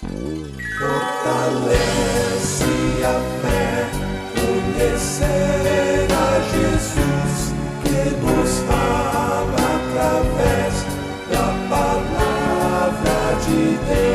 Fortalece a fé, conhecer a Jesus, que nos fala através da palavra de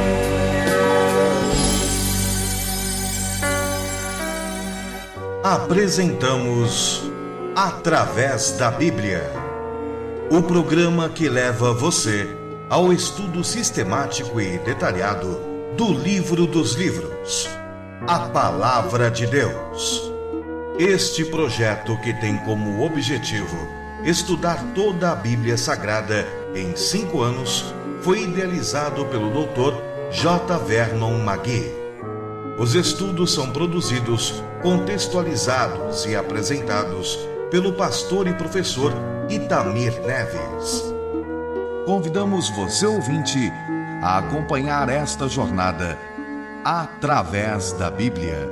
Deus. Apresentamos Através da Bíblia, o programa que leva você ao estudo sistemático e detalhado do livro dos livros, a Palavra de Deus. Este projeto, que tem como objetivo estudar toda a Bíblia Sagrada em 5 anos, foi idealizado pelo Dr. J. Vernon McGee. Os estudos são produzidos, contextualizados e apresentados pelo pastor e professor Itamir Neves. Convidamos você, ouvinte, a acompanhar esta jornada através da Bíblia.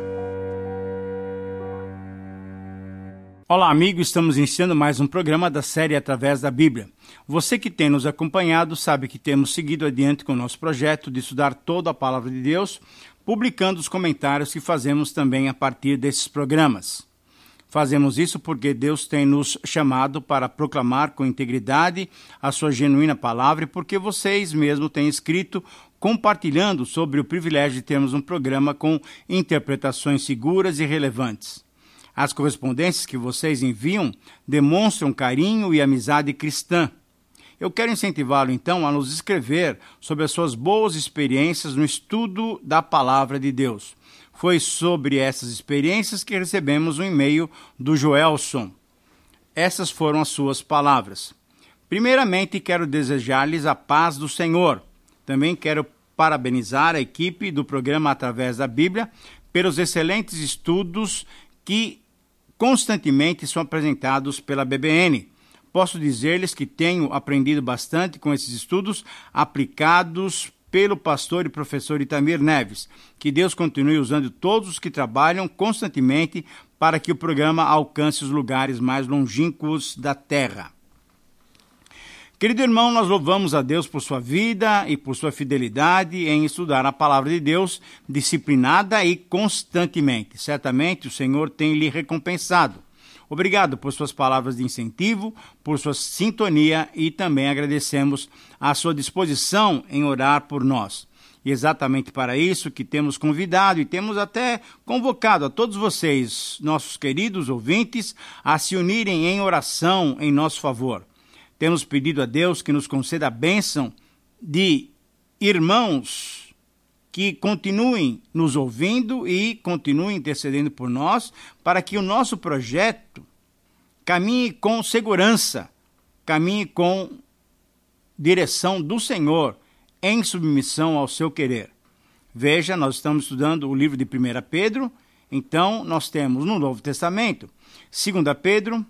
Olá, amigo, estamos iniciando mais um programa da série Através da Bíblia. Você que tem nos acompanhado sabe que temos seguido adiante com o nosso projeto de estudar toda a Palavra de Deus, publicando os comentários que fazemos também a partir desses programas. Fazemos isso porque Deus tem nos chamado para proclamar com integridade a sua genuína palavra e porque vocês mesmos têm escrito compartilhando sobre o privilégio de termos um programa com interpretações seguras e relevantes. As correspondências que vocês enviam demonstram carinho e amizade cristã. Eu quero incentivá-lo, então, a nos escrever sobre as suas boas experiências no estudo da Palavra de Deus. Foi sobre essas experiências que recebemos um e-mail do Joelson. Essas foram as suas palavras. Primeiramente, quero desejar-lhes a paz do Senhor. Também quero parabenizar a equipe do programa Através da Bíblia pelos excelentes estudos que constantemente são apresentados pela BBN. Posso dizer-lhes que tenho aprendido bastante com esses estudos aplicados pelo pastor e professor Itamir Neves. Que Deus continue usando todos os que trabalham constantemente para que o programa alcance os lugares mais longínquos da terra. Querido irmão, nós louvamos a Deus por sua vida e por sua fidelidade em estudar a Palavra de Deus disciplinada e constantemente. Certamente o Senhor tem lhe recompensado. Obrigado por suas palavras de incentivo, por sua sintonia e também agradecemos a sua disposição em orar por nós. E exatamente para isso que temos convidado e temos até convocado a todos vocês, nossos queridos ouvintes, a se unirem em oração em nosso favor. Temos pedido a Deus que nos conceda a bênção de irmãos que continuem nos ouvindo e continuem intercedendo por nós, para que o nosso projeto caminhe com segurança, caminhe com direção do Senhor, em submissão ao seu querer. Veja, nós estamos estudando o livro de 1 Pedro, então nós temos no Novo Testamento 2 Pedro,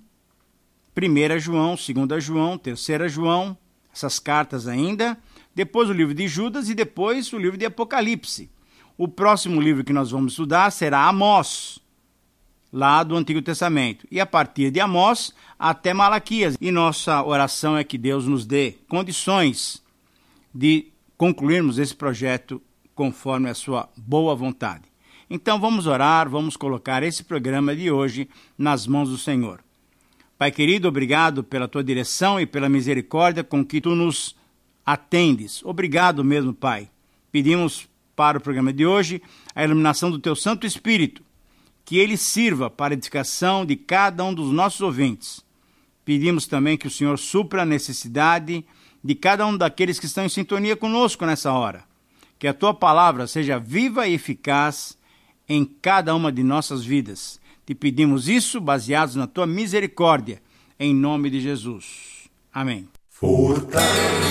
1 João, 2 João, 3 João, essas cartas ainda, depois o livro de Judas e depois o livro de Apocalipse. O próximo livro que nós vamos estudar será Amós, lá do Antigo Testamento. E a partir de Amós até Malaquias. E nossa oração é que Deus nos dê condições de concluirmos esse projeto conforme a sua boa vontade. Então vamos orar, vamos colocar esse programa de hoje nas mãos do Senhor. Pai querido, obrigado pela tua direção e pela misericórdia com que tu nos atendes. Obrigado mesmo, Pai. Pedimos para o programa de hoje a iluminação do teu Santo Espírito, que ele sirva para a edificação de cada um dos nossos ouvintes. Pedimos também que o Senhor supra a necessidade de cada um daqueles que estão em sintonia conosco nessa hora. Que a tua palavra seja viva e eficaz em cada uma de nossas vidas. Te pedimos isso baseados na tua misericórdia, em nome de Jesus. Amém. Fortalece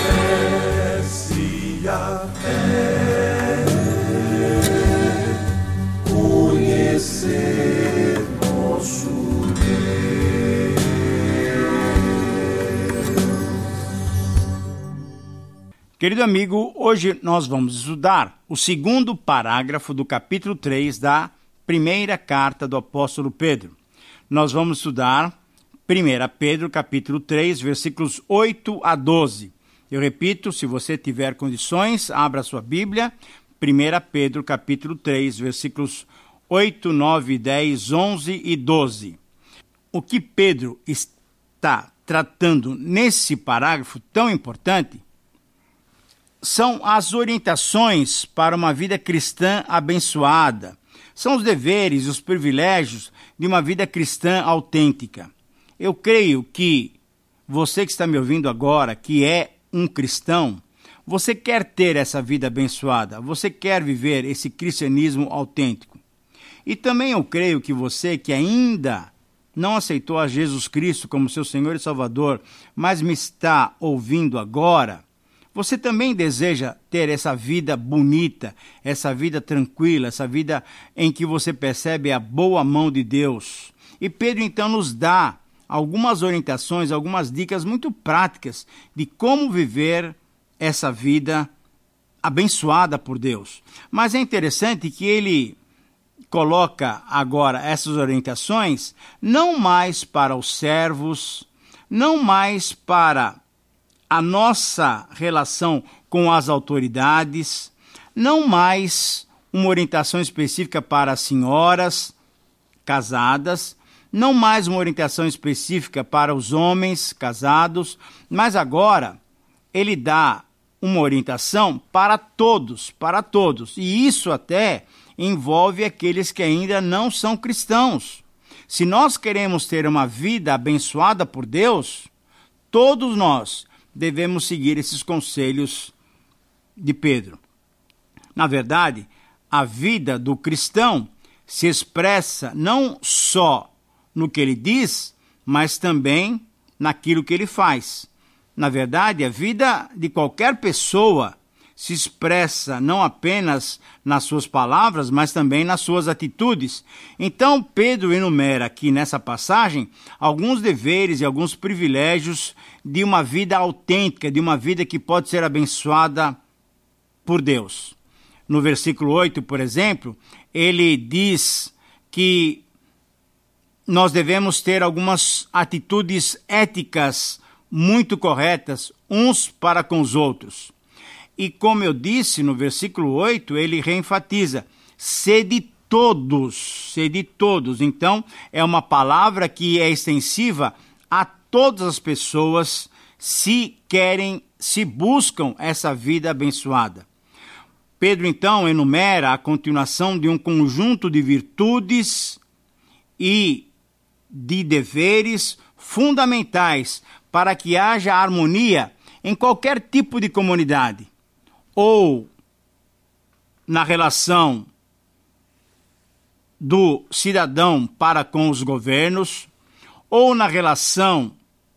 a fé, conhecer nosso Deus. Querido amigo, hoje nós vamos estudar o segundo parágrafo do capítulo 3 da primeira carta do apóstolo Pedro. Nós vamos estudar 1 Pedro, capítulo 3, versículos 8 a 12. Eu repito, se você tiver condições, abra sua Bíblia, 1 Pedro capítulo 3, versículos 8, 9, 10, 11 e 12. O que Pedro está tratando nesse parágrafo tão importante são as orientações para uma vida cristã abençoada. São os deveres e os privilégios de uma vida cristã autêntica. Eu creio que você que está me ouvindo agora, que é um cristão, você quer ter essa vida abençoada, você quer viver esse cristianismo autêntico. E também eu creio que você que ainda não aceitou a Jesus Cristo como seu Senhor e Salvador, mas me está ouvindo agora, você também deseja ter essa vida bonita, essa vida tranquila, essa vida em que você percebe a boa mão de Deus. E Pedro então nos dá algumas orientações, algumas dicas muito práticas de como viver essa vida abençoada por Deus. Mas é interessante que ele coloca agora essas orientações não mais para os servos, não mais para a nossa relação com as autoridades, não mais uma orientação específica para as senhoras casadas, não mais uma orientação específica para os homens casados, mas agora ele dá uma orientação para todos, e isso até envolve aqueles que ainda não são cristãos. Se nós queremos ter uma vida abençoada por Deus, todos nós devemos seguir esses conselhos de Pedro. Na verdade, a vida do cristão se expressa não só no que ele diz, mas também naquilo que ele faz. Na verdade, a vida de qualquer pessoa se expressa não apenas nas suas palavras, mas também nas suas atitudes. Então, Pedro enumera aqui nessa passagem alguns deveres e alguns privilégios de uma vida autêntica, de uma vida que pode ser abençoada por Deus. No versículo 8, por exemplo, ele diz que nós devemos ter algumas atitudes éticas muito corretas uns para com os outros. E como eu disse no versículo 8, ele reenfatiza, sede todos. Então, é uma palavra que é extensiva a todas as pessoas se buscam essa vida abençoada. Pedro, então, enumera a continuação de um conjunto de virtudes e de deveres fundamentais para que haja harmonia em qualquer tipo de comunidade, ou na relação do cidadão para com os governos, ou na relação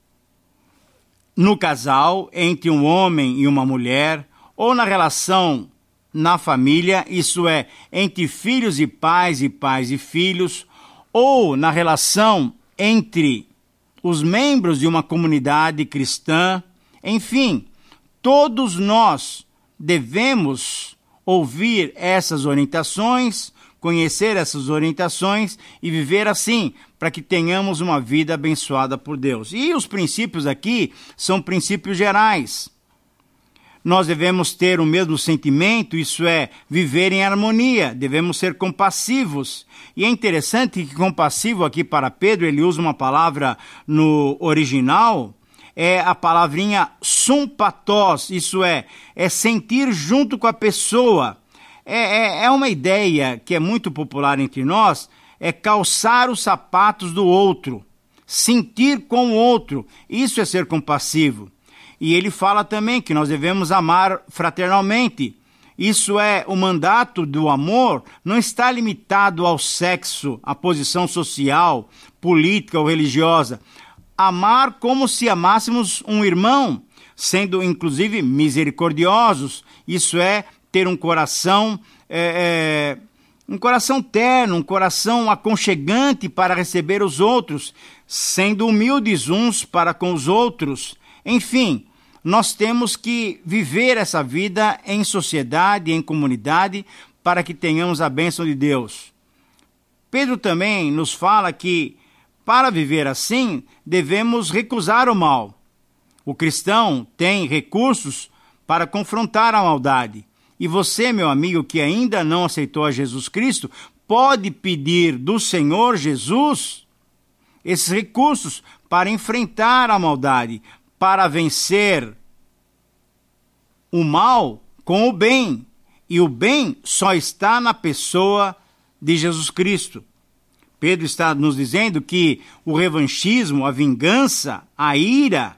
no casal entre um homem e uma mulher, ou na relação na família, isso é, entre filhos e pais e filhos, ou na relação entre os membros de uma comunidade cristã. Enfim, todos nós devemos ouvir essas orientações, conhecer essas orientações e viver assim, para que tenhamos uma vida abençoada por Deus. E os princípios aqui são princípios gerais. Nós devemos ter o mesmo sentimento, isso é, viver em harmonia, devemos ser compassivos. E é interessante que compassivo aqui para Pedro, ele usa uma palavra no original, é a palavrinha sympathos, isso é sentir junto com a pessoa. É uma ideia que é muito popular entre nós, é calçar os sapatos do outro, sentir com o outro, isso é ser compassivo. E ele fala também que nós devemos amar fraternalmente. Isso é, o mandato do amor não está limitado ao sexo, à posição social, política ou religiosa. Amar como se amássemos um irmão, sendo inclusive misericordiosos. Isso é, ter um coração terno, um coração aconchegante para receber os outros, sendo humildes uns para com os outros. Enfim, nós temos que viver essa vida em sociedade, em comunidade, para que tenhamos a bênção de Deus. Pedro também nos fala que, para viver assim, devemos recusar o mal. O cristão tem recursos para confrontar a maldade. E você, meu amigo, que ainda não aceitou a Jesus Cristo, pode pedir do Senhor Jesus esses recursos para enfrentar a maldade, para vencer o mal com o bem. E o bem só está na pessoa de Jesus Cristo. Pedro está nos dizendo que o revanchismo, a vingança, a ira,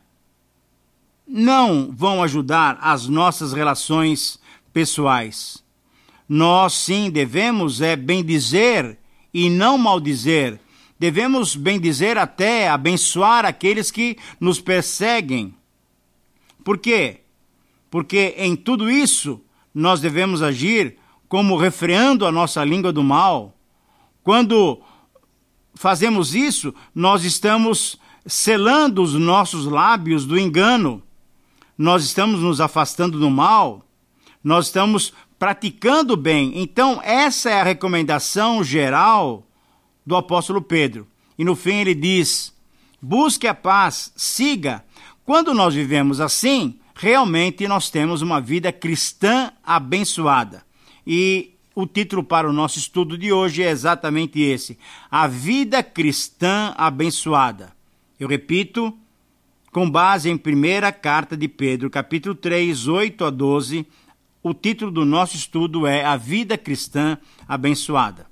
não vão ajudar as nossas relações pessoais. Nós sim devemos bendizer e não maldizer. Devemos bendizer até abençoar aqueles que nos perseguem. Por quê? Porque em tudo isso nós devemos agir como refreando a nossa língua do mal. Quando fazemos isso, nós estamos selando os nossos lábios do engano. Nós estamos nos afastando do mal. Nós estamos praticando o bem. Então, essa é a recomendação geral do apóstolo Pedro. E no fim ele diz: busque a paz, siga. Quando nós vivemos assim, realmente nós temos uma vida cristã abençoada. E o título para o nosso estudo de hoje é exatamente esse: a vida cristã abençoada. Eu repito, com base em 1ª carta de Pedro, capítulo 3, 8 a 12, o título do nosso estudo é A Vida Cristã Abençoada.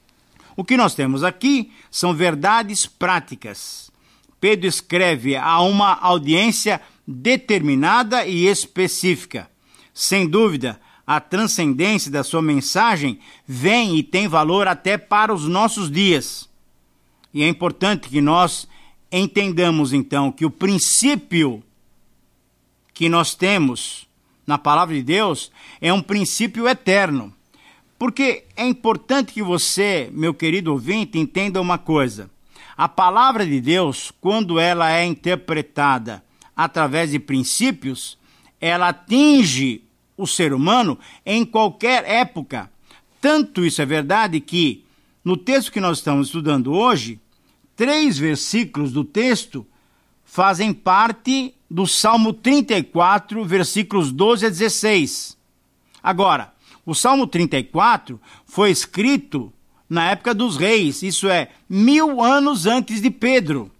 O que nós temos aqui são verdades práticas. Pedro escreve a uma audiência determinada e específica. Sem dúvida, a transcendência da sua mensagem vem e tem valor até para os nossos dias. E é importante que nós entendamos, então, que o princípio que nós temos na palavra de Deus é um princípio eterno. Porque é importante que você, meu querido ouvinte, entenda uma coisa. A palavra de Deus, quando ela é interpretada através de princípios, ela atinge o ser humano em qualquer época. Tanto isso é verdade que, no texto que nós estamos estudando hoje, 3 versículos do texto fazem parte do Salmo 34, versículos 12 a 16. Agora, o Salmo 34 foi escrito na época dos reis, isso é, 1000 anos antes de Pedro.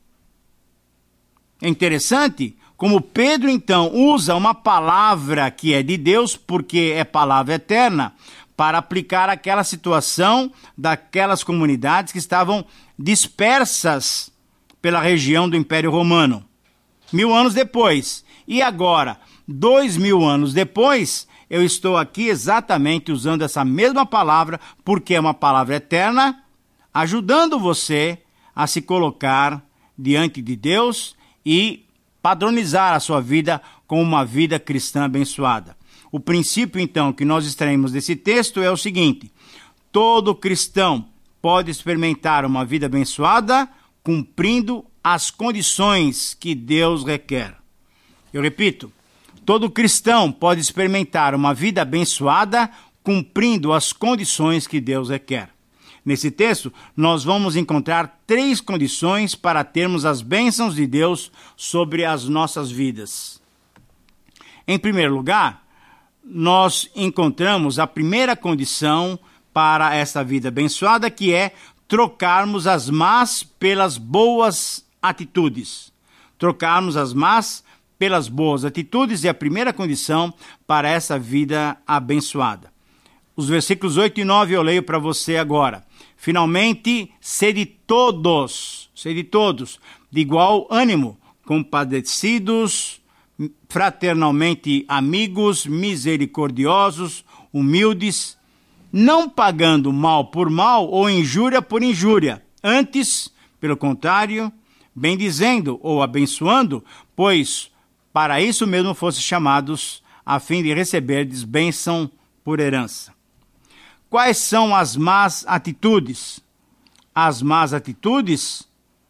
É interessante como Pedro, então, usa uma palavra que é de Deus, porque é palavra eterna, para aplicar aquela situação daquelas comunidades que estavam dispersas pela região do Império Romano. 1000 anos depois. E agora, 2000 anos depois, eu estou aqui exatamente usando essa mesma palavra, porque é uma palavra eterna, ajudando você a se colocar diante de Deus e padronizar a sua vida com uma vida cristã abençoada. O princípio, então, que nós extraímos desse texto é o seguinte: todo cristão pode experimentar uma vida abençoada cumprindo as condições que Deus requer. Eu repito, todo cristão pode experimentar uma vida abençoada cumprindo as condições que Deus requer. Nesse texto, nós vamos encontrar 3 condições para termos as bênçãos de Deus sobre as nossas vidas. Em primeiro lugar, nós encontramos a primeira condição para essa vida abençoada, que é trocarmos as más pelas boas atitudes. Trocarmos as más pelas boas atitudes é a primeira condição para essa vida abençoada. Os versículos 8 e 9 eu leio para você agora. Finalmente, sede todos, de igual ânimo, compadecidos, fraternalmente amigos, misericordiosos, humildes, não pagando mal por mal ou injúria por injúria. Antes, pelo contrário, bendizendo ou abençoando, pois para isso mesmo fosse chamados, a fim de receberdes bênção por herança. Quais são as más atitudes? As más atitudes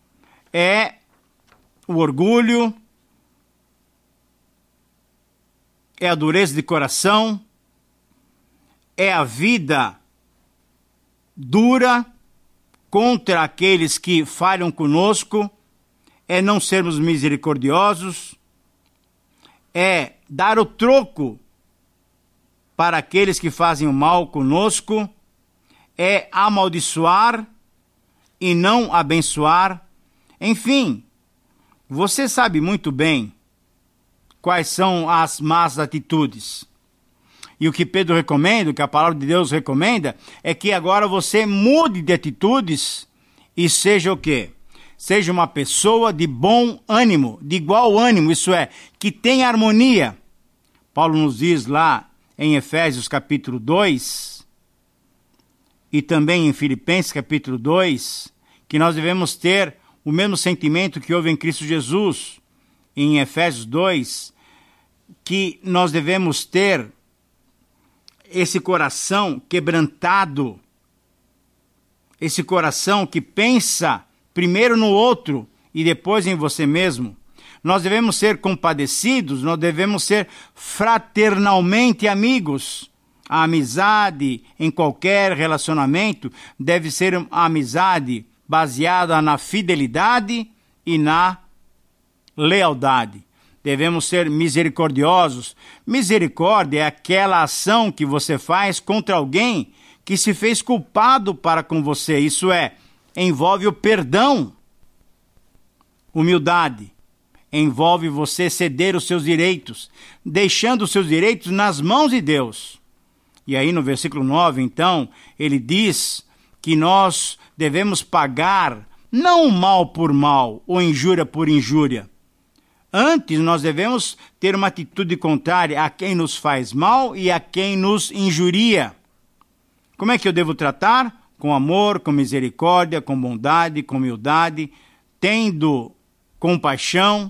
é o orgulho, é a dureza de coração, é a vida dura contra aqueles que falham conosco, é não sermos misericordiosos, é dar o troco para aqueles que fazem o mal conosco é amaldiçoar e não abençoar. Enfim, você sabe muito bem quais são as más atitudes. E o que Pedro recomenda, o que a palavra de Deus recomenda, é que agora você mude de atitudes e seja o quê? Seja uma pessoa de bom ânimo, de igual ânimo, isso é, que tenha harmonia. Paulo nos diz lá em Efésios capítulo 2 e também em Filipenses capítulo 2, que nós devemos ter o mesmo sentimento que houve em Cristo Jesus. Em Efésios 2, que nós devemos ter esse coração quebrantado, esse coração que pensa primeiro no outro e depois em você mesmo. Nós devemos ser compadecidos, nós devemos ser fraternalmente amigos. A amizade em qualquer relacionamento deve ser uma amizade baseada na fidelidade e na lealdade. Devemos ser misericordiosos. Misericórdia é aquela ação que você faz contra alguém que se fez culpado para com você. Isso é, envolve o perdão. Humildade envolve você ceder os seus direitos, deixando os seus direitos nas mãos de Deus. E aí no versículo 9, então, ele diz que nós devemos pagar não mal por mal ou injúria por injúria. Antes, nós devemos ter uma atitude contrária a quem nos faz mal e a quem nos injuria. Como é que eu devo tratar? Com amor, com misericórdia, com bondade, com humildade, tendo compaixão.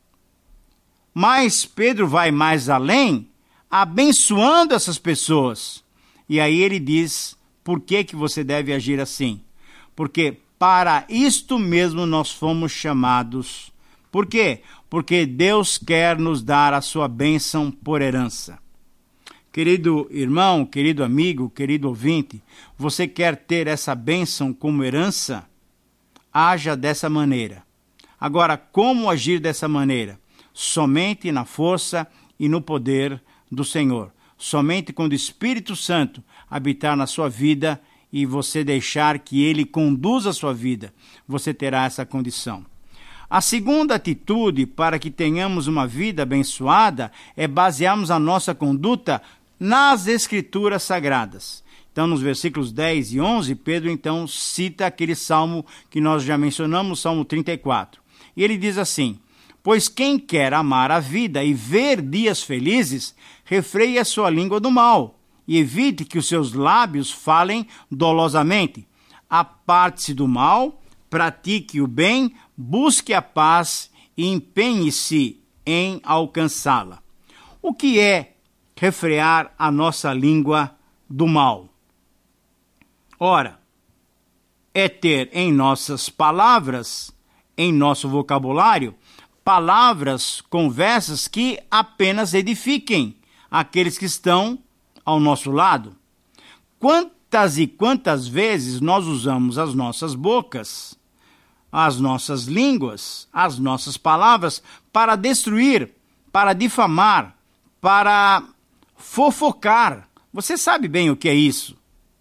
Mas Pedro vai mais além, abençoando essas pessoas. E aí ele diz, por que você deve agir assim? Porque para isto mesmo nós fomos chamados. Por quê? Porque Deus quer nos dar a sua bênção por herança. Querido irmão, querido amigo, querido ouvinte, você quer ter essa bênção como herança? Haja dessa maneira. Agora, como agir dessa maneira? Somente na força e no poder do Senhor. Somente quando o Espírito Santo habitar na sua vida e você deixar que Ele conduza a sua vida, você terá essa condição. A segunda atitude para que tenhamos uma vida abençoada é basearmos a nossa conduta nas Escrituras Sagradas. Então, nos versículos 10 e 11, Pedro então cita aquele salmo que nós já mencionamos, Salmo 34. E ele diz assim, pois quem quer amar a vida e ver dias felizes, refreie a sua língua do mal e evite que os seus lábios falem dolosamente. Aparte-se do mal, pratique o bem, busque a paz e empenhe-se em alcançá-la. O que é refrear a nossa língua do mal? Ora, é ter em nossas palavras, em nosso vocabulário, palavras, conversas que apenas edifiquem aqueles que estão ao nosso lado. Quantas e quantas vezes nós usamos as nossas bocas, as nossas línguas, as nossas palavras para destruir, para difamar, para fofocar. Você sabe bem o que é isso.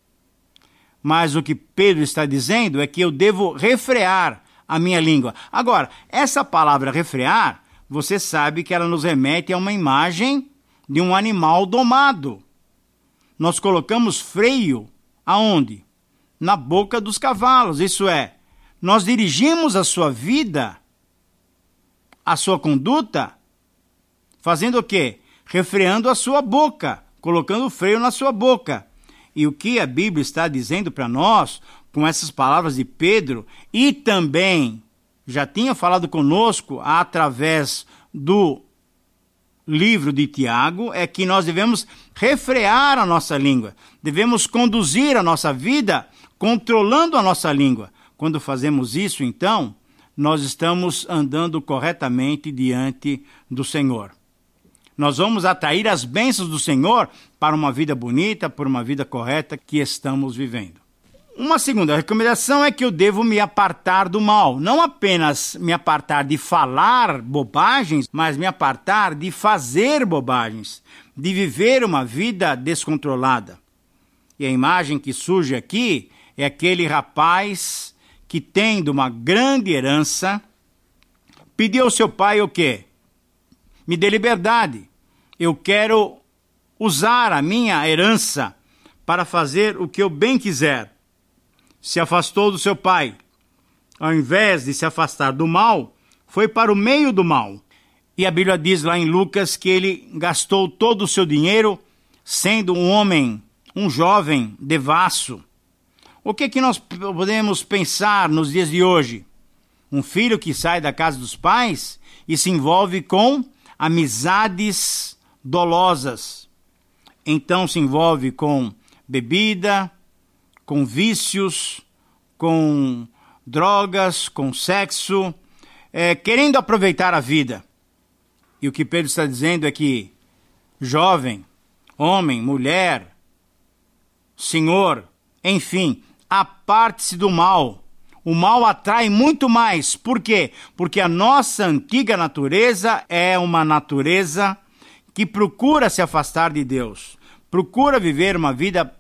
Mas o que Pedro está dizendo é que eu devo refrear a minha língua. Agora, essa palavra refrear, você sabe que ela nos remete a uma imagem de um animal domado. Nós colocamos freio aonde? Na boca dos cavalos, isso é, nós dirigimos a sua vida, a sua conduta, fazendo o quê? Refreando a sua boca, colocando freio na sua boca. E o que a Bíblia está dizendo para nós, com essas palavras de Pedro, e também já tinha falado conosco através do livro de Tiago, é que nós devemos refrear a nossa língua, devemos conduzir a nossa vida controlando a nossa língua. Quando fazemos isso, então, nós estamos andando corretamente diante do Senhor. Nós vamos atrair as bênçãos do Senhor para uma vida bonita, por uma vida correta que estamos vivendo. Uma segunda recomendação é que eu devo me apartar do mal. Não apenas me apartar de falar bobagens, mas me apartar de fazer bobagens. de viver uma vida descontrolada. E a imagem que surge aqui é aquele rapaz que, tendo uma grande herança, pediu ao seu pai o quê? Me dê liberdade. Eu quero usar a minha herança para fazer o que eu bem quiser. Se afastou do seu pai. Ao invés de se afastar do mal, foi para o meio do mal. E a Bíblia diz lá em Lucas que ele gastou todo o seu dinheiro sendo um homem, um jovem devasso. O que nós podemos pensar nos dias de hoje? Um filho que sai da casa dos pais e se envolve com amizades dolosas. Então se envolve com bebida, com vícios, com drogas, com sexo, querendo aproveitar a vida. E o que Pedro está dizendo é que jovem, homem, mulher, senhor, enfim, aparte-se do mal. O mal atrai muito mais. Por quê? Porque a nossa antiga natureza é uma natureza que procura se afastar de Deus, procura viver uma vida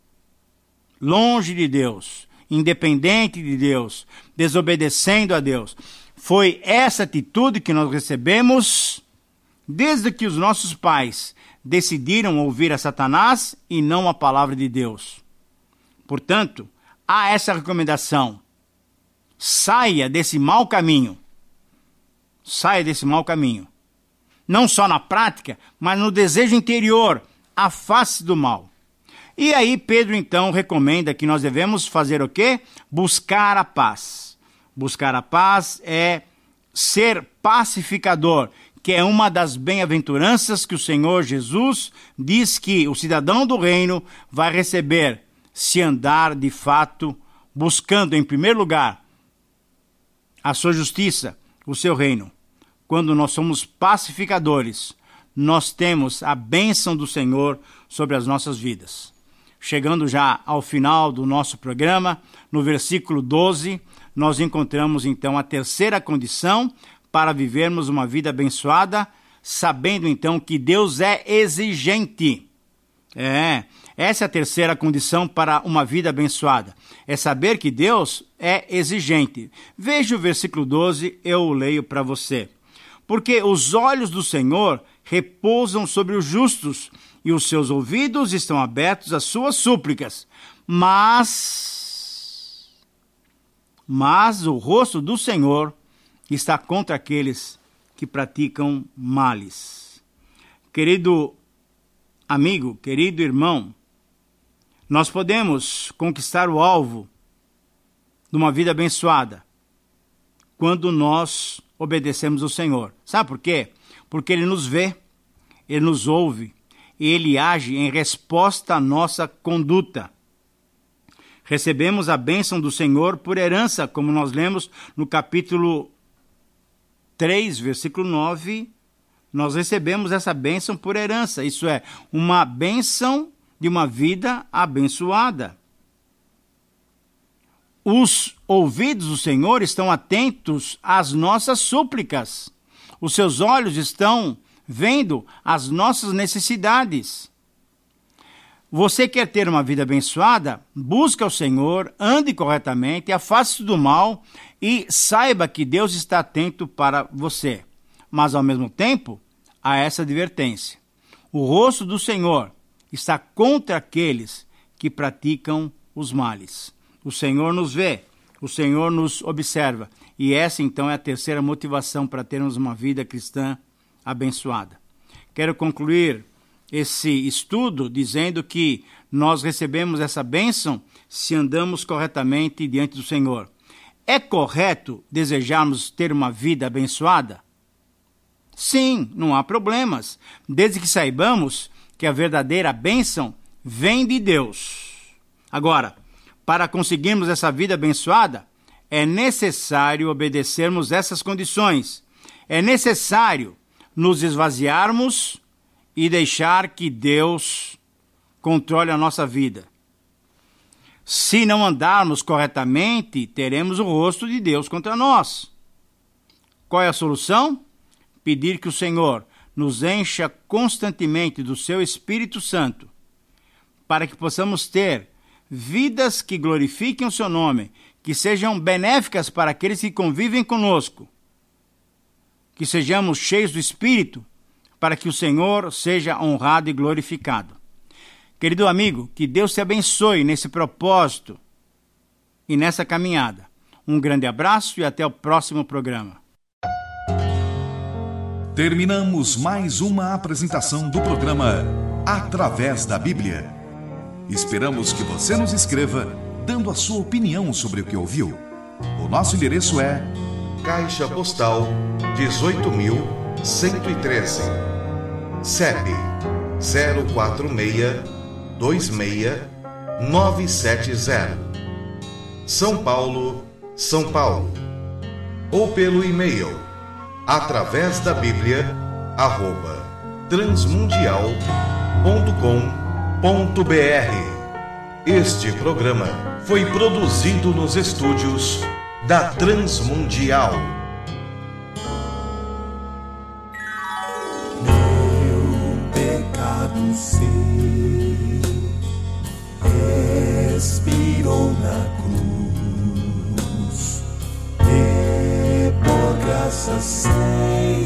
longe de Deus, independente de Deus, desobedecendo a Deus. Foi essa atitude que nós recebemos desde que os nossos pais decidiram ouvir a Satanás e não a palavra de Deus. Portanto, há essa recomendação. Saia desse mau caminho. Saia desse mau caminho. Não só na prática, mas no desejo interior. Afaste do mal. E aí Pedro então recomenda que nós devemos fazer o quê? Buscar a paz. Buscar a paz é ser pacificador, que é uma das bem-aventuranças que o Senhor Jesus diz que o cidadão do reino vai receber se andar de fato buscando em primeiro lugar a sua justiça, o seu reino. Quando nós somos pacificadores, nós temos a bênção do Senhor sobre as nossas vidas. Chegando já ao final do nosso programa, no versículo 12, nós encontramos então a terceira condição para vivermos uma vida abençoada, sabendo então que Deus é exigente. Essa é a terceira condição para uma vida abençoada. É saber que Deus é exigente. Veja o versículo 12, eu o leio para você. Porque os olhos do Senhor repousam sobre os justos, e os seus ouvidos estão abertos às suas súplicas. Mas o rosto do Senhor está contra aqueles que praticam males. Querido amigo, querido irmão, nós podemos conquistar o alvo de uma vida abençoada quando nós obedecemos ao Senhor. Sabe por quê? Porque Ele nos vê, Ele nos ouve, e Ele age em resposta à nossa conduta. Recebemos a bênção do Senhor por herança, como nós lemos no capítulo 3, versículo 9, nós recebemos essa bênção por herança. Isso é, uma bênção de uma vida abençoada. Os ouvidos do Senhor estão atentos às nossas súplicas. Os seus olhos estão vendo as nossas necessidades. Você quer ter uma vida abençoada? Busca o Senhor, ande corretamente, afaste-se do mal e saiba que Deus está atento para você. Mas, ao mesmo tempo, há essa advertência. O rosto do Senhor está contra aqueles que praticam os males. O Senhor nos vê, o Senhor nos observa. E essa, então, é a terceira motivação para termos uma vida cristã abençoada. Quero concluir esse estudo dizendo que nós recebemos essa bênção se andamos corretamente diante do Senhor. É correto desejarmos ter uma vida abençoada? Sim, não há problemas, desde que saibamos que a verdadeira bênção vem de Deus. Agora, para conseguirmos essa vida abençoada, é necessário obedecermos essas condições. É necessário nos esvaziarmos e deixar que Deus controle a nossa vida. Se não andarmos corretamente, teremos o rosto de Deus contra nós. Qual é a solução? Pedir que o Senhor nos encha constantemente do seu Espírito Santo, para que possamos ter vidas que glorifiquem o seu nome, que sejam benéficas para aqueles que convivem conosco, que sejamos cheios do Espírito, para que o Senhor seja honrado e glorificado. Querido amigo, que Deus te abençoe nesse propósito e nessa caminhada. Um grande abraço e até o próximo programa. Terminamos mais uma apresentação do programa Através da Bíblia. Esperamos que você nos escreva, dando a sua opinião sobre o que ouviu. O nosso endereço é Caixa Postal 18.113, CEP 04626-970, São Paulo, São Paulo. Ou pelo e-mail atravésdabiblia@transmundial.com.br. Este programa foi produzido nos estúdios da Transmundial. Meu pecado sei, expirou na cruz, e por graça sei.